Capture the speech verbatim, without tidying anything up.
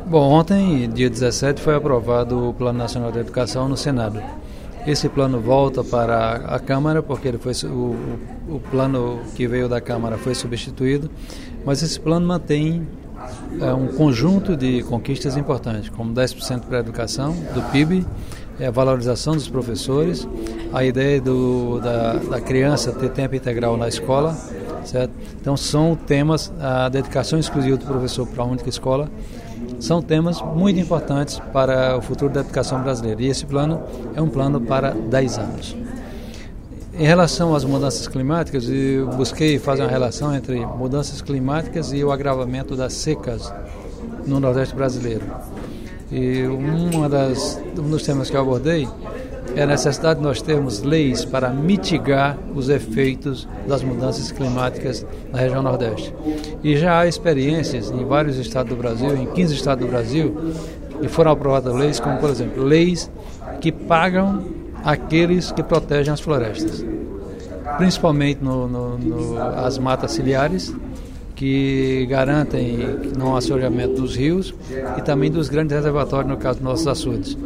Bom, ontem, dia dezessete, foi aprovado o Plano Nacional de Educação no Senado. Esse plano volta para a Câmara, porque ele foi, o, o plano que veio da Câmara foi substituído, mas esse plano mantém é, um conjunto de conquistas importantes, como dez por cento para a educação, do P I B, é, a valorização dos professores, a ideia do, da, da criança ter tempo integral na escola, certo? Então são temas, a dedicação exclusiva do professor para a única escola, são temas muito importantes para o futuro da educação brasileira. E esse plano é um plano para dez anos. Em relação às mudanças climáticas, eu busquei fazer uma relação entre mudanças climáticas e o agravamento das secas no Nordeste brasileiro. E uma das, um dos temas que eu abordei é a necessidade de nós termos leis para mitigar os efeitos das mudanças climáticas na região Nordeste. E já há experiências em vários estados do Brasil, em quinze estados do Brasil, e foram aprovadas leis como, por exemplo, leis que pagam aqueles que protegem as florestas, principalmente no, no, no, as matas ciliares, que garantem não assoreamento dos rios e também dos grandes reservatórios, no caso dos nossos açudes.